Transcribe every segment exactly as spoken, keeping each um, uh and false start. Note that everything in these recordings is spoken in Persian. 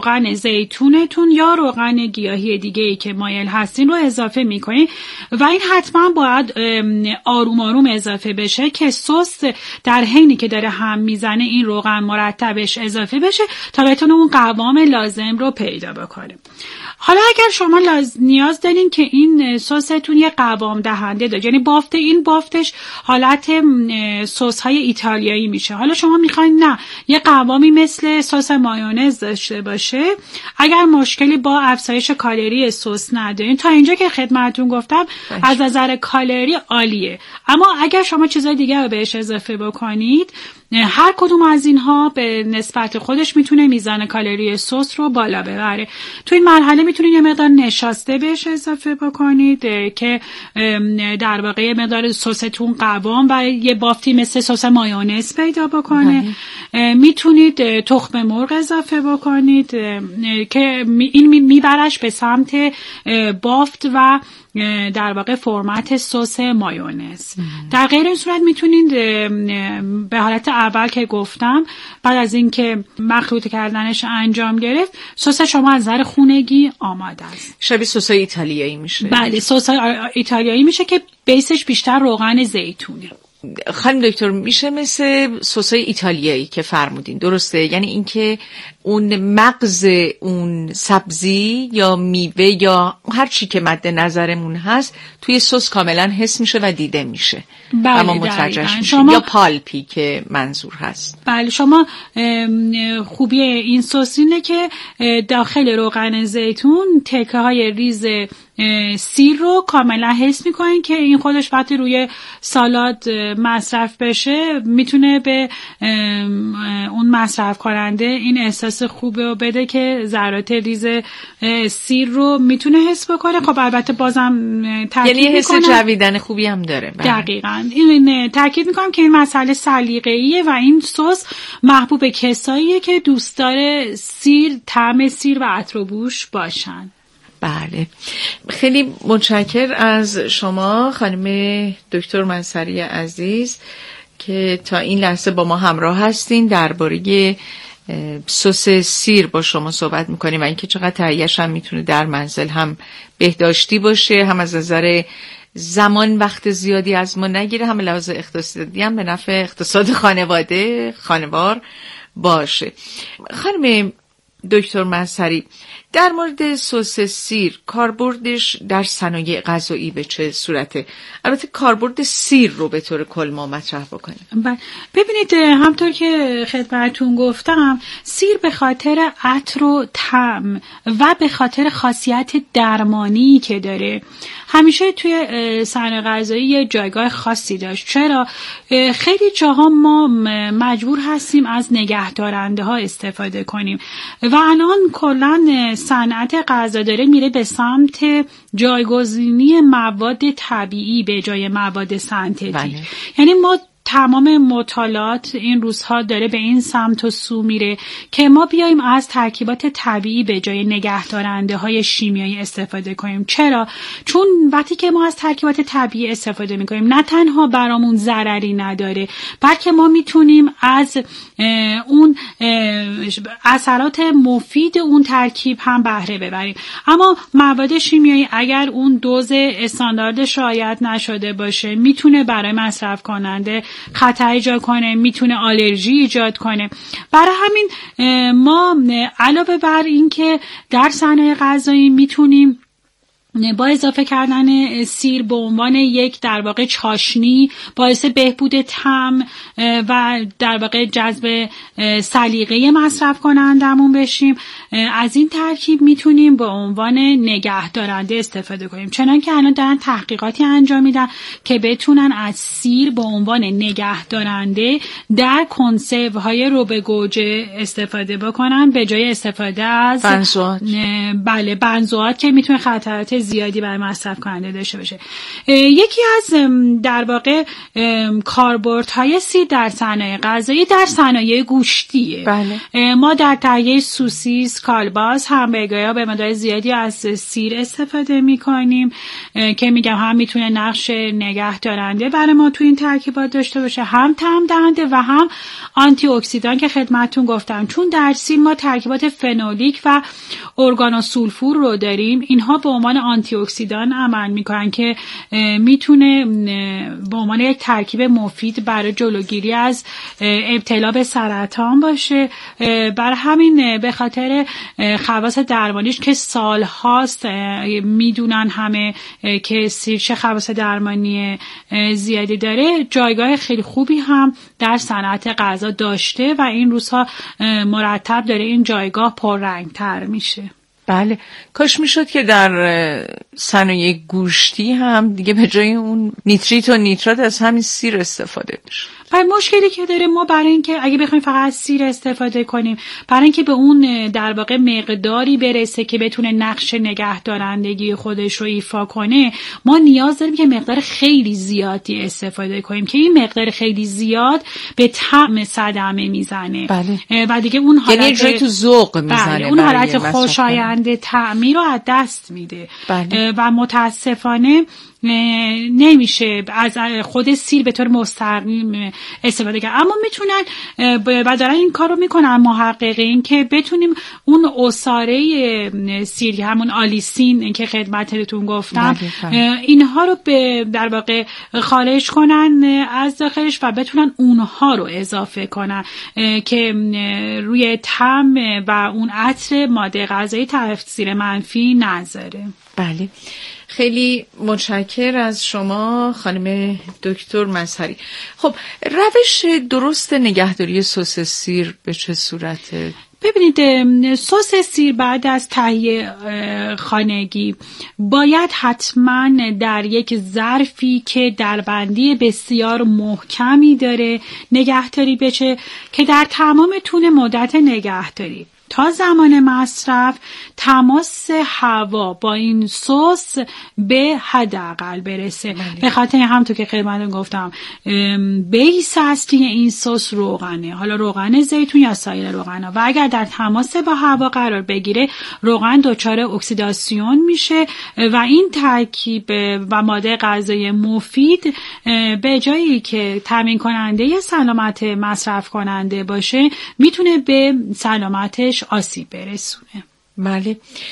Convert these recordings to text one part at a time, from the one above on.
روغن زیتونتون یا روغن گیاهی دیگه‌ای که مایل هستین رو اضافه میکنین و این حتما باید آروم آروم اضافه بشه که سس در حینی که داره هم میزنه این روغن مرتبش اضافه بشه تا بتونه اون قوام لازم رو پیدا بکنه. حالا اگر شما لاز... نیاز دارین که این سستون یه قوام دهنده داره، یعنی بافت این بافتش حالت سس های ایتالیایی میشه، حالا شما میخواین نه یه قوامی مثل سس مایونز داشته باشه، اگر مشکلی با افزایش کالری سس ندارین، تا اینجا که خدمتتون گفتم باشه. از نظر کالری عالیه، اما اگر شما چیزای دیگه رو بهش اضافه بکنید هر کدوم از اینها به نسبت خودش میتونه میزان کالری سس رو بالا ببره. تو این مرحله میتونید یه مقدار نشاسته بهش اضافه بکنید که در واقع یه مقدار سستون قوام و یه بافتی مثل سس مایونز پیدا بکنه. میتونید تخم مرغ اضافه بکنید که این میبرش به سمت بافت و در واقع فرمت سس مایونز. در غیر این صورت میتونید به حالت اول که گفتم بعد از اینکه مخلوط کردنش انجام گرفت سس شما از نظر خونگی آماده است. شبیه سس ایتالیایی میشه. بله سس ایتالیایی میشه که بیسش بیشتر روغن زیتونه. خانم دکتر میشه مثل سس‌های ایتالیایی که فرمودین، درسته؟ یعنی اینکه اون مغز اون سبزی یا میوه یا هر چی که مد نظرمون هست توی سس کاملا حس میشه و دیده میشه. بله اما متوجهش میشه شما... یا پالپی که منظور هست. بله شما خوبی این سس اینه که داخل روغن زیتون تکه های ریز سیر رو کاملا حس میکنین که این خودش وقتی روی سالاد مصرف بشه میتونه به اون مصرف کننده این احساس خوب رو بده که ذرات ریز سیر رو میتونه حس بکنه. خب البته بازم تاکید یعنی حس میکنم جویدن خوبی هم داره. دقیقاً این تاکید میکنم که این مسئله سلیقه‌ایه و این سس محبوب کساییه که دوستدار سیر، طعم سیر و عطر و بوش باشن. بله خیلی متشکر از شما خانم دکتر منصری عزیز که تا این لحظه با ما همراه هستین. درباره سس سیر با شما صحبت میکنیم و اینکه چقدر تهیه‌اش هم میتونه در منزل هم بهداشتی باشه، هم از نظر زمان وقت زیادی از ما نگیره، هم لحاظ اقتصادی هم به نفع اقتصاد خانواده خانوار باشه. خانم دکتر منصری در مورد سس سیر کاربردش در صنایع غذایی به چه صورته؟ البته کاربرد سیر رو به طور کل ما مطرح بکنیم. ببینید همطور که خدمتتون گفتم سیر به خاطر عطر و طعم و به خاطر خاصیت درمانی که داره همیشه توی صنایع غذایی یه جایگاه خاصی داشت. چرا؟ خیلی جاها ما مجبور هستیم از نگهدارنده ها استفاده کنیم و الان کلاً صنعت غذا داره میره به سمت جایگزینی مواد طبیعی به جای مواد سنتتیک. بله. یعنی ما تمام مطالعات این روزها داره به این سمت و سو میره که ما بیایم از ترکیبات طبیعی به جای نگهدارنده های شیمیایی استفاده کنیم. چرا؟ چون وقتی که ما از ترکیبات طبیعی استفاده میکنیم نه تنها برامون ضرری نداره بلکه ما میتونیم از اون اثرات مفید اون ترکیب هم بهره ببریم. اما مواد شیمیایی اگر اون دوز استانداردش رعایت نشده باشه میتونه برای مصرف کننده خطر ایجاد کنه، میتونه آلرژی ایجاد کنه. برای همین ما علاوه بر این که در صنایع غذایی میتونیم با اضافه کردن سیر به عنوان یک در واقع چاشنی باعث بهبود طعم و در واقع جذب سلیقه مصرف کنندمون بشیم، از این ترکیب میتونیم به عنوان نگهدارنده استفاده کنیم. چنانکه الان دارن تحقیقاتی انجام میدن که بتونن از سیر به عنوان نگهدارنده در کنسرو های روبه گوجه استفاده بکنن به جای استفاده از بنزوات. بله بنزوات که میتونه خطرات زیادی برای مصرف کننده داشته باشه. یکی از در واقع کاربردهای سیر در صنایع غذایی در صنایع گوشتیه. بله. ما در تهیه سوسیس، کالباس، همبرگرها به مقدار زیادی از سیر استفاده میکنیم که میگم هم میتونه نقش نگه دارنده برای ما تو این ترکیبات داشته باشه، هم طعم دهنده و هم آنتی اکسیدان که خدمتتون گفتم. چون در سیر ما ترکیبات فنولیک و ارگانوسولفور رو داریم، اینها به عنوان آنتی اکسیدان عمل میکنن که میتونه به عنوان یک ترکیب مفید برای جلوگیری از ابتلا به سرطان باشه. برای همین به خاطر خواص درمانیش که سال هاست میدونن همه که سیر چه خواص درمانی زیادی داره، جایگاه خیلی خوبی هم در صنعت غذا داشته و این روزها مرتب داره این جایگاه پررنگ‌تر میشه. بله، کاش میشد که در صنایع گوشتی هم دیگه به جای اون نیتریت و نیترات از همین سیر استفاده بشه. و مشکلی که داره ما برای اینکه اگه بخوایم فقط از سیر استفاده کنیم، برای اینکه به اون در واقع مقداری برسه که بتونه نقش نگهدارندگی خودش رو ایفا کنه، ما نیاز داریم که مقدار خیلی زیادی استفاده کنیم که این مقدار خیلی زیاد به طعم صدمه میزنه. بله. و دیگه اون حالت یعنی جای تو ذوق میزنه. بله. اون حالت خوشایند طعمی رو از دست میده. بله. و متاسفانه نمیشه از خود سیر به طور مستقیم استفاده کرد، اما میتونن و دارن این کار رو میکنن محققین که بتونیم اون عصاره سیر، همون آلیسین که خدمتتون گفتم، اینها رو به در واقع خارج کنن از داخلش و بتونن اونها رو اضافه کنن که روی طعم و اون عطر ماده غذایی تاثیر منفی نذاره. بله، خیلی متشکر از شما خانم دکتر مظهری. خب روش درست نگهداری سس سیر به چه صورته؟ ببینید، سس سیر بعد از تهیه خانگی باید حتما در یک ظرفی که دربندی بسیار محکمی داره نگهداری بشه که در تمام طول مدت نگهداری تا زمان مصرف تماس هوا با این سس به حداقل برسه. به خاطر همونطور که خدمتتون گفتم بیس اصلی این سس روغنه، حالا روغن زیتون یا سایر روغن‌ها، و اگر در تماس با هوا قرار بگیره روغن دچار اکسیداسیون میشه و این ترکیب و ماده غذایی مفید به جایی که تامین کننده سلامت مصرف کننده باشه میتونه به سلامتش آسیب برسونه. بله.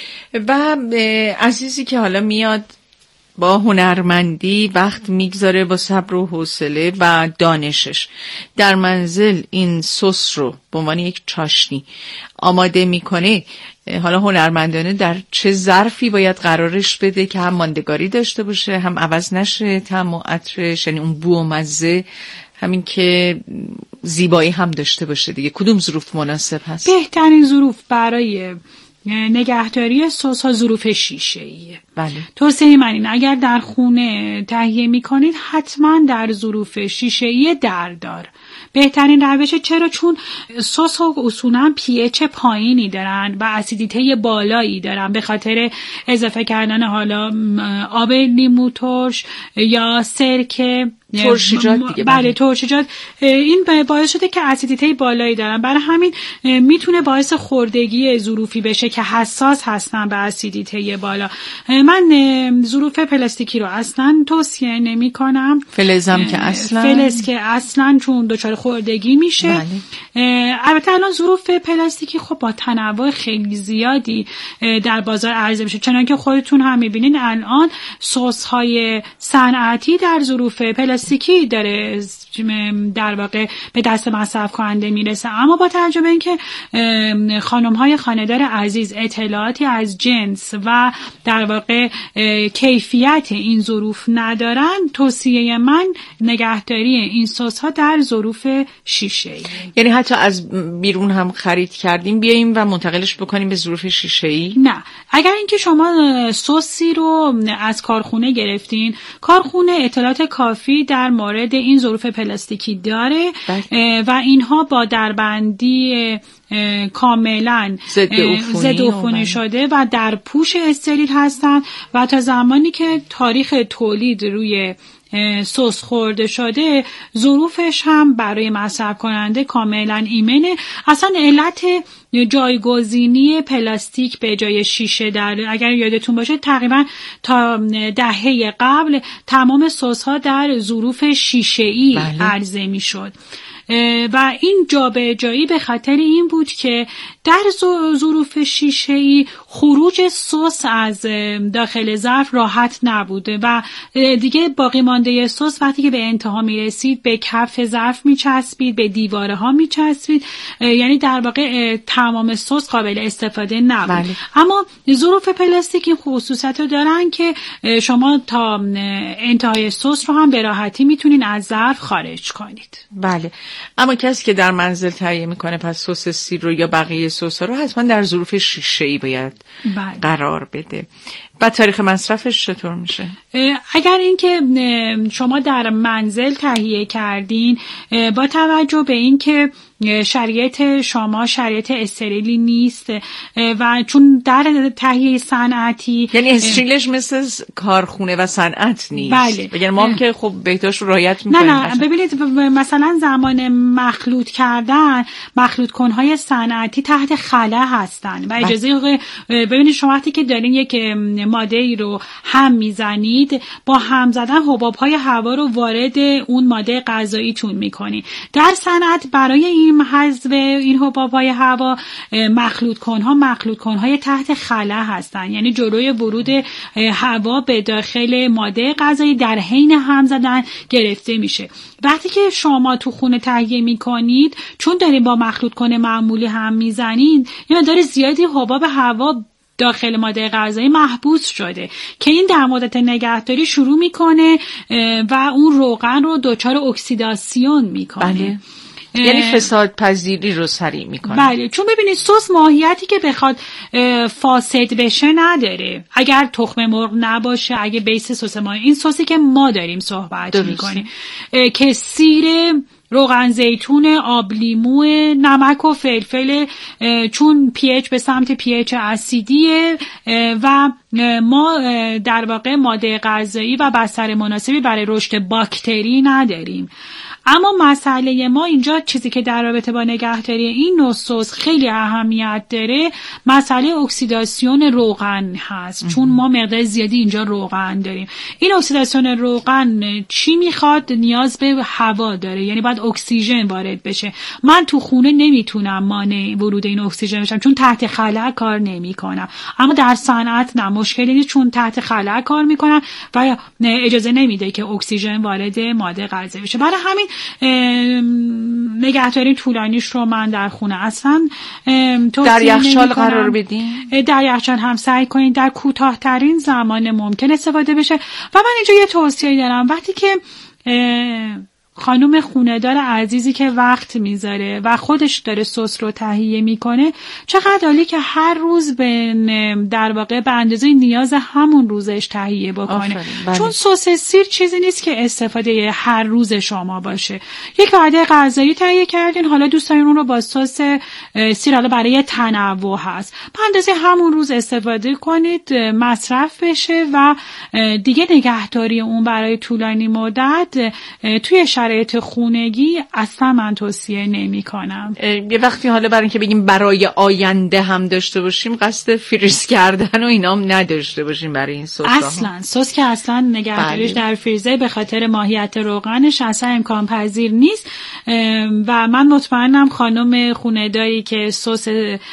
و عزیزی که حالا میاد با هنرمندی وقت میگذاره با صبر و حوصله و دانشش در منزل این سس رو به عنوان یک چاشنی آماده میکنه، حالا هنرمندانه در چه ظرفی باید قرارش بده که هم ماندگاری داشته باشه، هم عوض نشه طعم و عطرش، یعنی اون بو و مزه، همین که زیبایی هم داشته باشه دیگه؟ کدوم ظروف مناسب هست؟ بهترین ظروف برای نگهداری سس ها ظروف شیشه‌ایه. بله. توصیه من این اگر در خونه تهیه میکنید حتما در ظروف شیشه‌ای دردار بهترین روشه. چرا؟ چون سس ها اصولا پی اچ پایینی دارن و اسیدیته بالایی دارن به خاطر اضافه کردن حالا آب لیمو ترش یا سرکه، ترشیجات دیگه. بله، ترشیجات. این باعث شده که اسیدیته بالایی دارن، برای همین میتونه باعث خوردگی ظروفی بشه که حساس هستن به اسیدیته بالا. من ظروف پلاستیکی رو اصلا توصیه نمی کنم. فلزم که اصلا فلز که اصلا چون دچار خوردگی میشه. بله. البته الان ظروف پلاستیکی خب با تنوع خیلی زیادی در بازار عرضه میشه، چنانکه خودتون هم میبینین الان سس های صنعتی در ظروف پلاستیکی داره در واقع به دست مصرف کننده میرسه. اما با توجه به اینکه خانم های خانه‌دار عزیز اطلاعاتی از جنس و در واقع کیفیت این ظروف ندارن، توصیه من نگهداری این سس ها در ظروف شیشه‌ای. یعنی حتی از بیرون هم خرید کردیم بیاییم و منتقلش بکنیم به ظروف شیشه‌ای؟ نه، اگر اینکه شما سسی رو از کارخونه گرفتین، کارخونه اطلاعات کافی در مورد این ظروف پلاستیکی داره و اینها با دربندی کاملا ضد عفونی شده و در پوش استریل هستن و تا زمانی که تاریخ تولید روی سس خورده شده ظروفش هم برای مصرف کننده کاملا ایمنه. اصلا علت جایگزینی پلاستیک به جای شیشه در اگر یادتون باشه تقریبا تا دهه قبل تمام سس ها در ظروف شیشه‌ای عرضه می‌شد و این جابجایی به خاطر این بود که در ظروف شیشه‌ای خروج سس از داخل ظرف راحت نبوده و دیگه باقی مانده سس وقتی که به انتها میرسید به کف ظرف میچسبید، به دیواره ها میچسبید، یعنی در واقع تمام سس قابل استفاده نبود. بله. اما ظروف پلاستیک این خصوصیت رو دارن که شما تا انتهای سس رو هم به راحتی میتونین از ظرف خارج کنید. بله. اما کسی که در منزل تهیه میکنه پس سس سیر رو یا بقیه سس رو حتما در ظروف شیشه‌ای باید بله. قرار بده. بعد تاریخ مصرفش چطور میشه؟ اگر اینکه شما در منزل تهیه کردین با توجه به اینکه شرایط شما شرایط استریلی نیست و چون در تهیه صنعتی یعنی استریلش مثل کارخونه و صنعت نیست. بله. بگن ما هم که خب بهداشت رو رعایت می‌کنیم. نه نه ببینید مثلا زمان مخلوط کردن مخلوط کنهای صنعتی تحت خلا هستن و اجازه ببینید شما وقتی که دارین یک ماده ای رو هم میزنید با هم زدن حباب‌های هوا رو وارد اون ماده غذاییتون می‌کنید. در صنعت برای این حذف این حباب‌های هوا مخلوط کنها مخلوط کنهای تحت خلا هستن، یعنی جلوی ورود هوا به داخل ماده غذایی در حین هم زدن گرفته میشه. وقتی که شما تو خونه تهیه میکنید چون دارین با مخلوط کنه معمولی هم میزنید یه مقدار زیادی حباب هوا داخل ماده غذایی محبوس شده که این در مدت نگهداری شروع میکنه و اون روغن رو دچار اکسیداسیون میکنه. بله. یعنی فساد پذیری رو سریع میکنه. بله، چون ببینید سس ماهیتی که بخواد فاسد بشه نداره. اگر تخم مرغ نباشه، اگه بیس سس ما این سسی که ما داریم صحبت میکنیم که سیر روغن زیتون، آب لیمو، نمک و فلفل، چون پی اچ به سمت پی اچ اسیدیه و ما در واقع ماده غذایی و بستر مناسبی برای رشد باکتری نداریم. اما مسئله ما اینجا چیزی که در رابطه با نگهداری این نوع سس خیلی اهمیت داره مسئله اکسیداسیون روغن هست، چون ما مقدار زیادی اینجا روغن داریم. این اکسیداسیون روغن چی میخواد؟ نیاز به هوا داره، یعنی باید اکسیژن وارد بشه. من تو خونه نمیتونم مانع ورود این اکسیژن بشم چون تحت خلا کار نمیکنم، اما در صنعت نه، مشکلی نیست چون تحت خلا کار میکنم و اجازه نمیده که اکسیژن وارد ماده غذایی بشه. برای همین نگهداری طولانیش رو من در خونه اصلا در یخچال قرار بدین. در یخچال هم سعی کنین در کوتاه‌ترین زمان ممکن استفاده بشه. و من اینجا یه توصیه دارم، وقتی که خانم خونه‌دار عزیزی که وقت میذاره و خودش داره سس رو تهیه میکنه، چقدر عالی که هر روز به در واقع به اندازه نیاز همون روزش تهیه بکنه. بله. چون سس سیر چیزی نیست که استفاده هر روز شما باشه. یک وعده غذایی تهیه کردین، حالا دوست دارین اون رو با سس سیر حالا برای تنوع هست، به اندازه همون روز استفاده کنید، مصرف بشه و دیگه نگهداری اون برای طولانی مدت توی شرایط خونگی اصلا من توصیه نمی کنم. یه وقتی حالا برای اینکه بگیم برای آینده هم داشته باشیم قصد فریز کردن و اینام نداشته باشیم برای این سس ها. اصلا سس که اصلا نگهداریش در فریزر به خاطر ماهیت روغنش اصلا امکان پذیر نیست و من مطمئنم خانم خونه‌داری که سس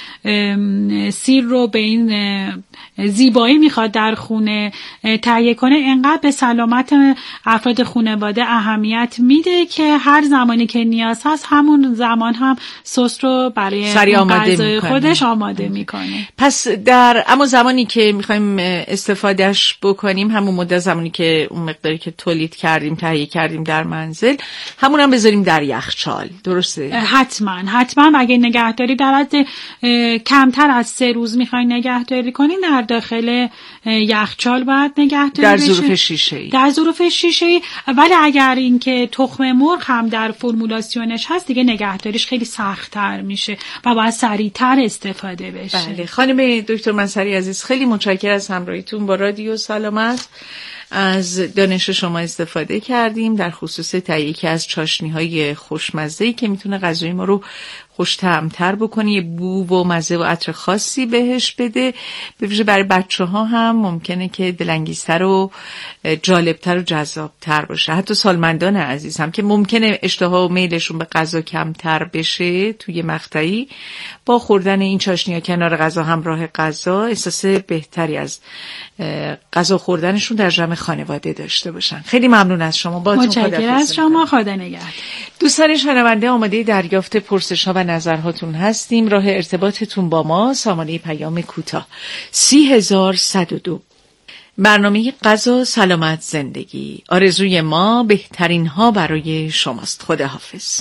سیر رو به این زیبایی میخواد در خونه تهیه کنه انقدر به سلامت افراد خانواده اهمیت میده که هر زمانی که نیاز هست همون زمان هم سس رو برای غذای خودش آماده میکنه. پس در اما زمانی که میخوایم استفادهش بکنیم همون مدت زمانی که اون مقداری که تولید کردیم تهیه کردیم در منزل همون هم بذاریم در یخچال، درسته؟ حتما حتما. اگه نگهداری در حد کمتر از سه روز میخواین نگهداری کنین در داخل یخچال باید نگهداری در بشه ظروف شیشه‌ای. در ظروف شیشه‌ای. ولی اگر اینکه تخم مرغ هم در فرمولاسیونش هست دیگه نگهداریش خیلی سخت‌تر میشه و باید سریع‌تر استفاده بشه. بله خانم دکتر منصری عزیز، خیلی متشکرم از همراهیتون با رادیو سلامت. از دانش شما استفاده کردیم در خصوص تهیه یکی از چاشنی‌های خوشمزه‌ای که میتونه غذای ما رو خوش‌طعم‌تر بکنه، یه بو و مزه و عطر خاصی بهش بده. به ویژه برای بچه‌ها هم ممکنه که دلانگیزتر و جالبتر و جذابتر باشه. حتی سالمندان عزیز هم که ممکنه اشتها و میلشون به غذا کمتر بشه توی مقطعی، با خوردن این چاشنی‌ها کنار غذا همراه غذا احساس بهتری از غذا خوردنشون در جمع خانواده داشته باشن. خیلی ممنون از شما. باهاتون متشکرم از شما. خدا نگهدار. دوستان شنونده، آماده دریافت پرسش‌ها و نظرهاتون هستیم. راه ارتباطتون با ما سامانه پیام کوتاه سی هزار صد و دو. برنامه غذا سلامت زندگی. آرزوی ما بهترین ها برای شماست. خداحافظ.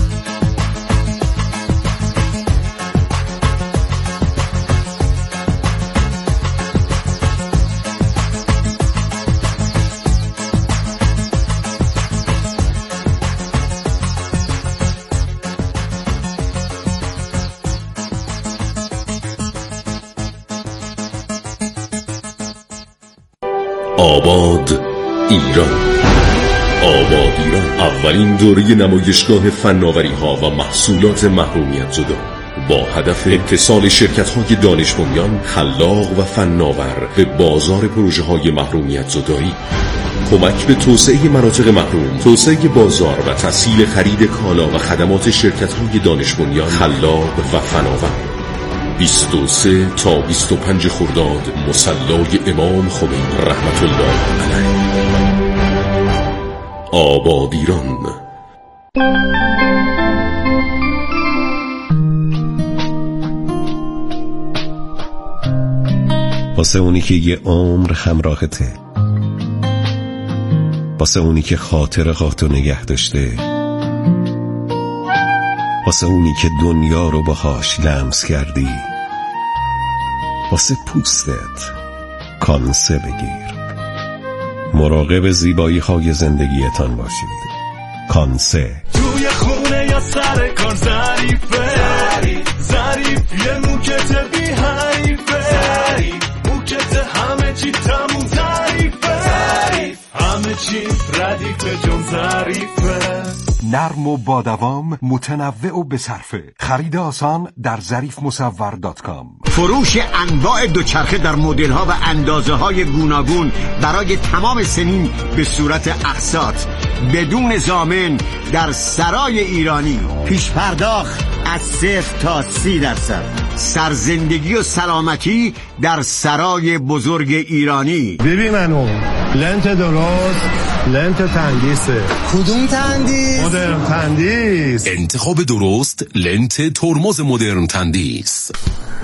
آباد ایران. آباد ایران اولین دوره نمایشگاه فناوری‌ها و محصولات محرومیت زدا با هدف اتصال شرکت‌های دانش بنیان، خلاق و فناور به بازار پروژه‌های محرومیت زدایی، کمک به توسعه مناطق محروم، توسعه بازار و تسهیل خرید کالا و خدمات شرکت‌های دانش بنیان، خلاق و فناور. بیست و سه تا بیست و پنج خرداد مصلای امام خمینی رحمت الله علیه. آباد ایران. واسه اونی که یه عمر همراهته، واسه اونی که خاطرهاتو نگه داشته، واسه اونی که دنیا رو باهاش لمس کردی، واسه پوستت کانسه بگیر. مراقب زیبایی های زندگیتان باشید. کانسه توی خونه یا سر کار ظریفه، ظریف یه موکت بی حریفه، موکت همه چی تموم ظریفه، همه چی ردیفه جون ظریفه. نرم و با دوام، متنوع و بصرفه. خرید آسان در ظریف مصور دات کام. فروش انواع دوچرخه در مدل ها و اندازه های گوناگون برای تمام سنین به صورت اقساط بدون ضامن در سرای ایرانی. پیش پرداخت از صفر تا سی درصد. سرزندگی و سلامتی در سرای بزرگ ایرانی. ببین منو لنت درست، لنت تندیسه. کدوم تندیس؟ مدرن تندیس. انتخاب درست، لنت ترمز مدرن تندیس.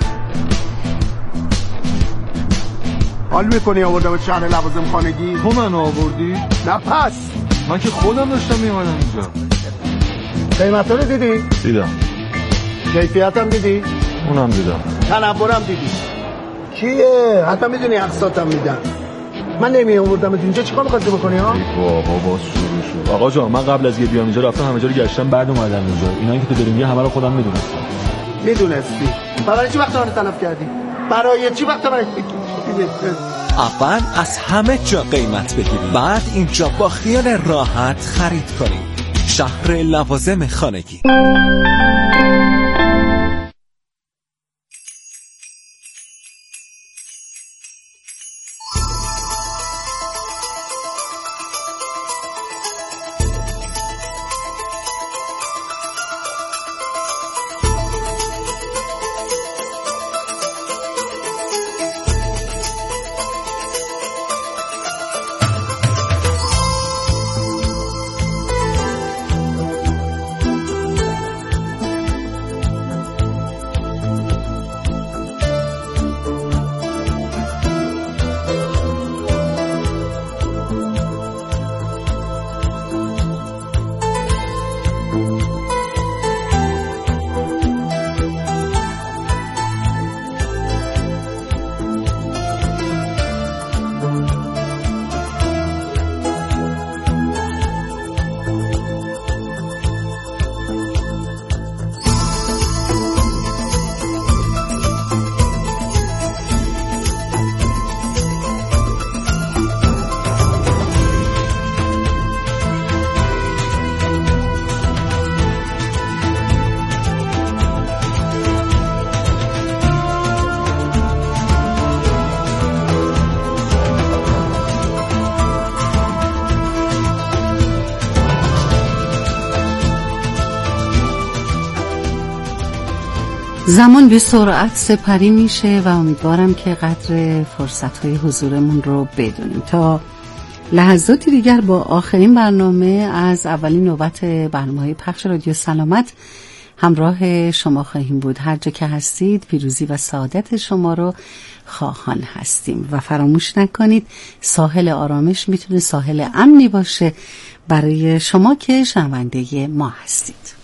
حال میکنی آوردم شهر لوازم خانگی؟ تو من آوردی؟ نه پس من که خودم داشتم میومدم اینجا. قیمتا رو دیدی؟ دیدم. کیفیتم دیدی؟ اونم دیدم. تنورم دیدی؟ کیه؟ حتی میدونی اقساطم میدن. من نمی آوردم اینجا، چیکار می‌خواستی بکنی ها؟ بابا باز شروع شد. آقا جان من قبل از یه بیام اینجا رفتم همه جا رو گشتم، بعد اومدم اینجا. اینایی که تو داری میگی همه رو خودم میدونستم. میدونستی؟ برای چی وقت من تلف کردی؟ برای چی وقت من اول از همه جا قیمت بگیرید، بعد اینجا با خیال راحت خرید کنید. شهر لوازم خانگی. زمان به سرعت سپری میشه و امیدوارم که قدر فرصت‌های حضورمون رو بدونیم. تا لحظاتی دیگر با آخرین برنامه از اولین نوبت برنامه‌های پخش رادیو سلامت همراه شما خواهیم بود. هر جا که هستید پیروزی و سعادت شما رو خواهان هستیم و فراموش نکنید ساحل آرامش میتونه ساحل امنی باشه برای شما که شنونده ما هستید.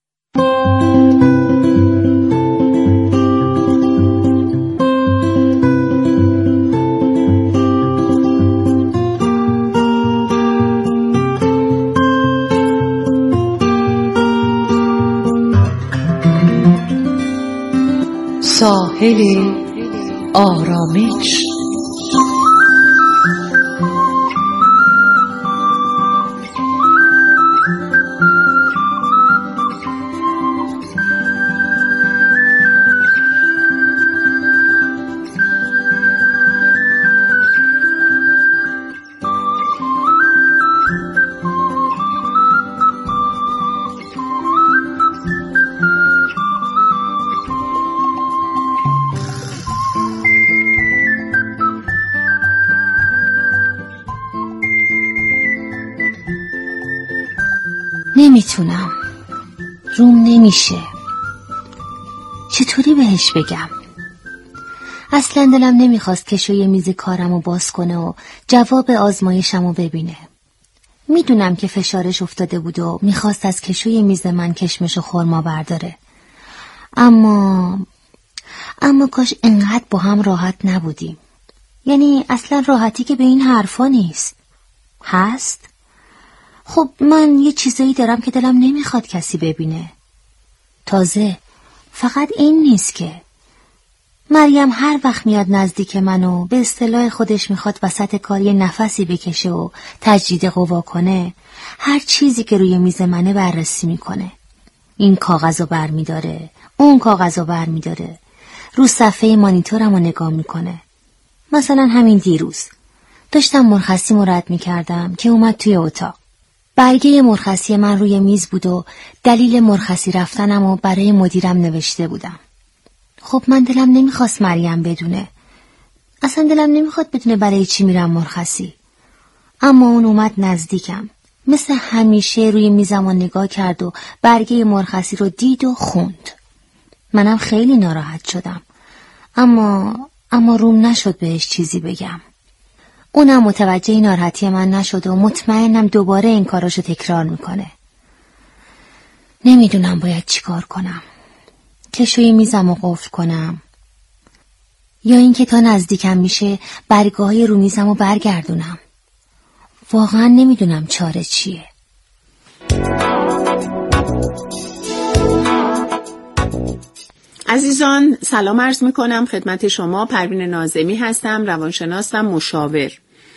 ساحل آرامش. نمیتونم، روم نمیشه. چطوری بهش بگم؟ اصلا دلم نمیخواست کشوی میز کارمو باز کنه و جواب آزمایشمو ببینه. میدونم که فشارش افتاده بود و میخواست از کشوی میز من کشمش و خرما برداره. اما اما کاش انقدر با هم راحت نبودیم. یعنی اصلا راحتی که به این حرفا نیست. هست؟ خب من یه چیزایی دارم که دلم نمیخواد کسی ببینه. تازه فقط این نیست که مریم هر وقت میاد نزدیک منو به اصطلاح خودش میخواد وسط کاری نفسی بکشه و تجدید قوا کنه، هر چیزی که روی میز منه بررسی میکنه. این کاغذو بر میداره، اون کاغذو بر میداره، رو صفحه مانیتورمو نگاه میکنه. مثلا همین دیروز داشتم مرخصیمو رد میکردم که اومد توی اتاق. برگه مرخصی من روی میز بود و دلیل مرخصی رفتنمو برای مدیرم نوشته بودم. خب من دلم نمیخواست مریم بدونه. اصلا دلم نمیخواد بدونه برای چی میرم مرخصی. اما اون اومد نزدیکم. مثل همیشه روی میزمو نگاه کرد و برگه مرخصی رو دید و خوند. منم خیلی ناراحت شدم. اما اما روم نشد بهش چیزی بگم. اونم متوجه ناراحتی من نشد و مطمئنم دوباره این کاراشو تکرار میکنه. نمیدونم باید چیکار کنم. کشوی میزمو قفل کنم یا اینکه تا نزدیکم میشه برگاهای رو میزمو برگردونم. واقعا نمیدونم چاره چیه. عزیزان سلام عرض میکنم خدمت شما. پروین ناظمی هستم، روانشناس و مشاور.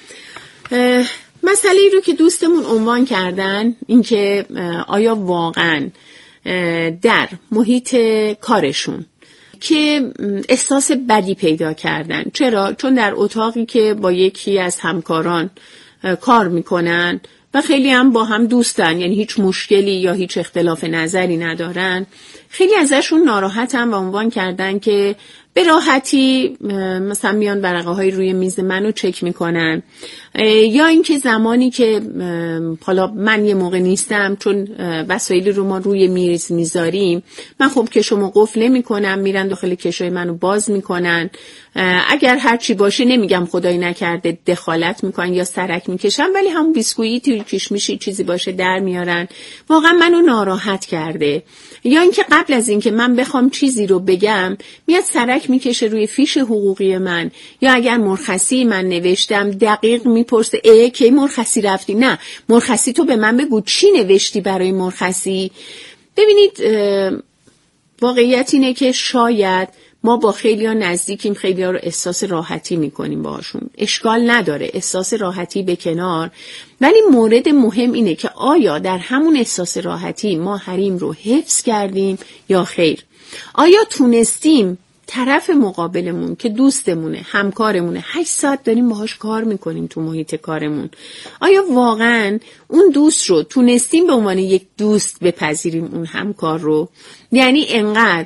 مسئله رو که دوستمون عنوان کردن این که آیا واقعا در محیط کارشون که احساس بدی پیدا کردن. چرا؟ چون در اتاقی که با یکی از همکاران کار میکنن و خیلی هم با هم دوستن، یعنی هیچ مشکلی یا هیچ اختلاف نظری ندارن، خیلی ازشون ناراحتن و عنوان کردن که به راحتی مثلا میان ورقه های روی میز منو چک میکنن، یا اینکه زمانی که حالا من یه موقع نیستم چون وسایلی رو ما روی میز میذاریم، من خب کشومو قفل نمیکنم، میرن داخل کشوی منو باز میکنن. اگر هر چی باشه نمیگم خدای نکرده دخالت میکنن یا سرک میکشن، ولی هم بیسکویت توی کشمشی چیزی باشه در میارن. واقعا منو ناراحت کرده. یا اینکه قبل از اینکه من بخوام چیزی رو بگم میاد سرک میکشه روی فیش حقوقی من، یا اگر مرخصی من نوشتم دقیق میپرسه ای کی مرخصی رفتی؟ نه، مرخصی تو به من بگو چی نوشتی برای مرخصی. ببینید واقعیت اینه که شاید ما با خیلی ها نزدیکیم، خیلی ها رو احساس راحتی میکنیم باهاشون، اشکال نداره، احساس راحتی به کنار، ولی مورد مهم اینه که آیا در همون احساس راحتی ما حریم رو حفظ کردیم یا خیر؟ آیا تونستیم طرف مقابلمون که دوستمونه، همکارمونه، هشت ساعت داریم باهاش کار میکنیم تو محیط کارمون، آیا واقعا اون دوست رو تونستیم به عنوان یک دوست بپذیریم اون همکار رو؟ یعنی انقدر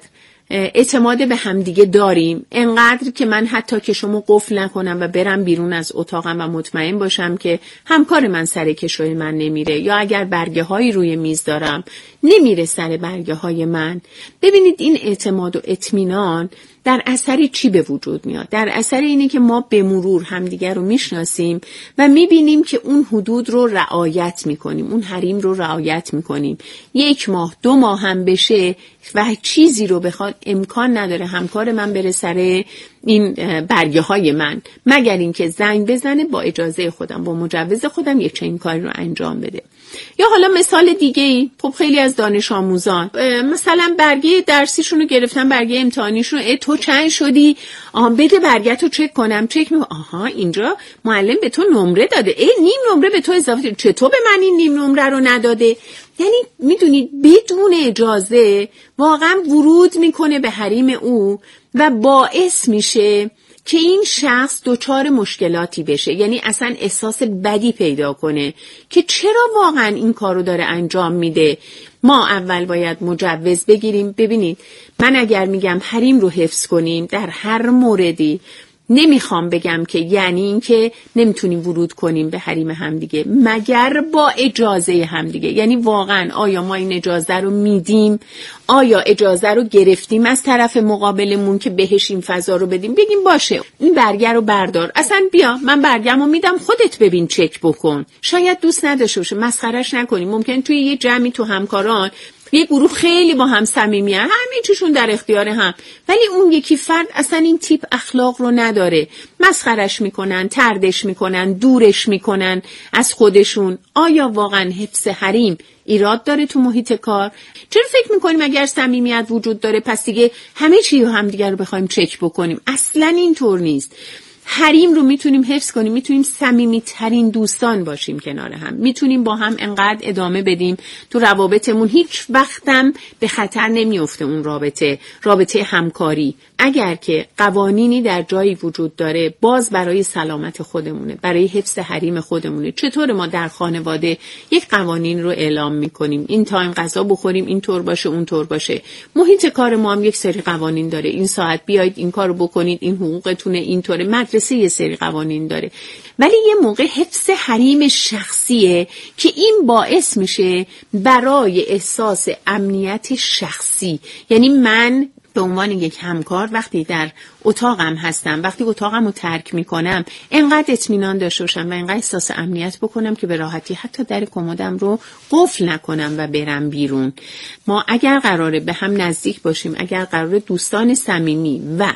اعتماد به همدیگه داریم، انقدر که من حتی که شما قفل نکنم و برم بیرون از اتاقم و مطمئن باشم که همکار من سر کشوی من نمیره، یا اگر برگه هایی روی میز دارم نمیره سر برگه های من. ببینید این اعتماد و اطمینان در اثر چی به وجود میاد؟ در اثر اینه که ما به مرور همدیگر رو میشناسیم و میبینیم که اون حدود رو رعایت میکنیم، اون حریم رو رعایت میکنیم. یک ماه دو ماه هم بشه و چیزی رو بخواد، امکان نداره همکار من بره سر این برگه های من مگر اینکه زنگ بزنه با اجازه خودم، با مجوز خودم یک چنین کاری رو انجام بده. یا حالا مثال دیگه ای، خب خیلی از دانش آموزان مثلا برگه درسیشون رو گرفتن، برگه امتحانیشون رو، تو چند شدی؟ آها بده برگه تو چک کنم. چک می آها اینجا معلم به تو نمره داده، ای نیم نمره به تو اضافه داده، چطور به من این نیم نمره رو نداده؟ یعنی میدونید بدون اجازه واقعا ورود میکنه به حریم او و باعث میشه که این شخص دچار مشکلاتی بشه، یعنی اصلا احساس بدی پیدا کنه که چرا واقعا این کارو داره انجام میده. ما اول باید مجوز بگیریم. ببینید من اگر میگم حریم رو حفظ کنیم در هر موردی، نمیخوام بگم که یعنی این که نمیتونیم ورود کنیم به حریم همدیگه مگر با اجازه همدیگه. یعنی واقعا آیا ما این اجازه رو میدیم؟ آیا اجازه رو گرفتیم از طرف مقابلمون که بهش این فضا رو بدیم؟ بگیم باشه این برگه رو بردار، اصلا بیا من برگم رو میدم خودت ببین چک بکن. شاید دوست نداشته باشه، مسخرش نکنیم. ممکن توی یه جمعی تو همکاران یه گروه خیلی با هم صمیمی‌ان، همه چیشون در اختیار هم، ولی اون یکی فرد اصلا این تیپ اخلاق رو نداره، مسخرش میکنن، تردش میکنن، دورش میکنن از خودشون. آیا واقعا حفظ حریم ایراد داره تو محیط کار؟ چرا فکر میکنیم اگر صمیمیت وجود داره پس دیگه همه چی رو هم دیگه رو بخوایم چک بکنیم؟ اصلا اینطور نیست. حریم رو میتونیم حفظ کنیم، میتونیم صمیمی‌ترین دوستان باشیم کنار هم، میتونیم با هم انقدر ادامه بدیم تو روابطمون هیچ وقتم به خطر نمیفته اون رابطه، رابطه همکاری. اگر که قوانینی در جایی وجود داره باز برای سلامت خودمونه، برای حفظ حریم خودمونه. چطور ما در خانواده یک قوانین رو اعلام میکنیم، این تایم غذا بخوریم، این طور باشه اون طور باشه. محیط کار ما هم یک سری قوانین داره، این ساعت بیاید این کارو بکنید، این حقوقتونه، اینطوره. مدرسه یه سری قوانین داره، ولی یه موقع حفظ حریم شخصیه که این باعث میشه برای احساس امنیت شخصی. یعنی من به عنوان یک همکار وقتی در اتاقم هستم، وقتی اتاقم رو ترک میکنم، انقدر اطمینان داشته باشم و انقدر احساس امنیت بکنم که به راحتی حتی در کمدم رو قفل نکنم و برم بیرون. ما اگر قراره به هم نزدیک باشیم، اگر قراره دوستان صمیمی و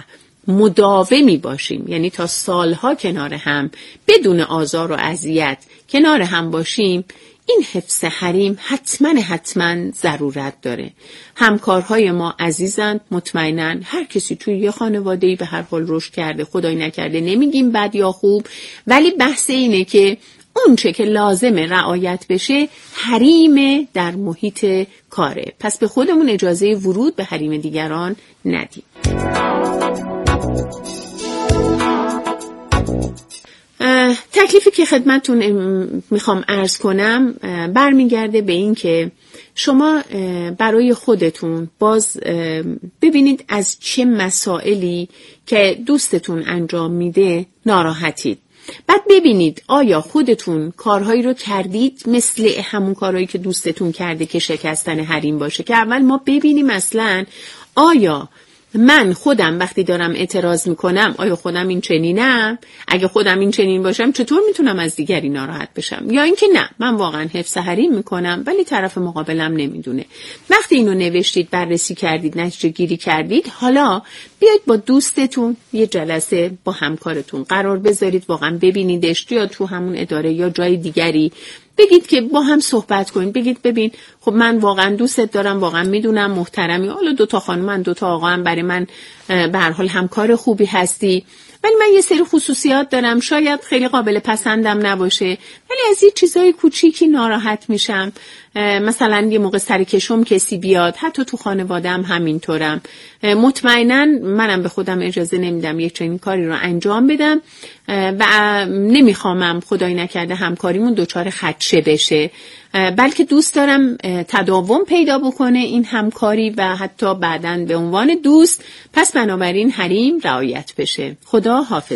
مداومی باشیم، یعنی تا سالها کنار هم بدون آزار و اذیت کنار هم باشیم، این حفظ حریم حتما حتما ضرورت داره. همکارهای ما عزیزند، مطمئنن هر کسی توی یه خانواده‌ای به هر حال رشد کرده، خدای نکرده نمیگیم بد یا خوب، ولی بحث اینه که اون چه که لازمه رعایت بشه حریم در محیط کاره. پس به خودمون اجازه ورود به حریم دیگران ندیم. تکلیفی که خدمتون میخوام عرض کنم برمیگرده به این که شما برای خودتون باز ببینید از چه مسائلی که دوستتون انجام میده ناراحتید. بعد ببینید آیا خودتون کارهایی رو کردید مثل همون کارهایی که دوستتون کرده که شکستن حریم باشه، که اول ما ببینیم اصلا آیا من خودم وقتی دارم اعتراض میکنم آیا خودم این چنینم؟ اگه خودم این چنین باشم چطور میتونم از دیگری ناراحت بشم؟ یا اینکه نه من واقعا حفظ حریم میکنم ولی طرف مقابلم نمیدونه. وقتی اینو نوشتید، بررسی کردید، نتیجه گیری کردید، حالا بیاید با دوستتون یه جلسه با همکارتون قرار بذارید، واقعا ببینیدش یا تو همون اداره یا جای دیگری، بگید که با هم صحبت کنید، بگید ببین خب من واقعا دوستت دارم، واقعا میدونم محترمی، حالا دوتا خانم من دوتا آقا هم برای من به هر حال همکار خوبی هستی، ولی من یه سری خصوصیات دارم شاید خیلی قابل پسندم نباشه، ولی از این چیزای کوچیکی ناراحت میشم. مثلا یه موقع سر کشم کسی بیاد، حتی تو خانواده‌ام همینطورم، مطمئناً منم به خودم اجازه نمیدم یک چنین کاری رو انجام بدم و نمیخوامم خدای نکرده همکاریمون دچار خدشه بشه، بلکه دوست دارم تداوم پیدا بکنه این همکاری و حتی بعداً به عنوان دوست. پس بنابراین حریم رعایت بشه. خدا حافظ.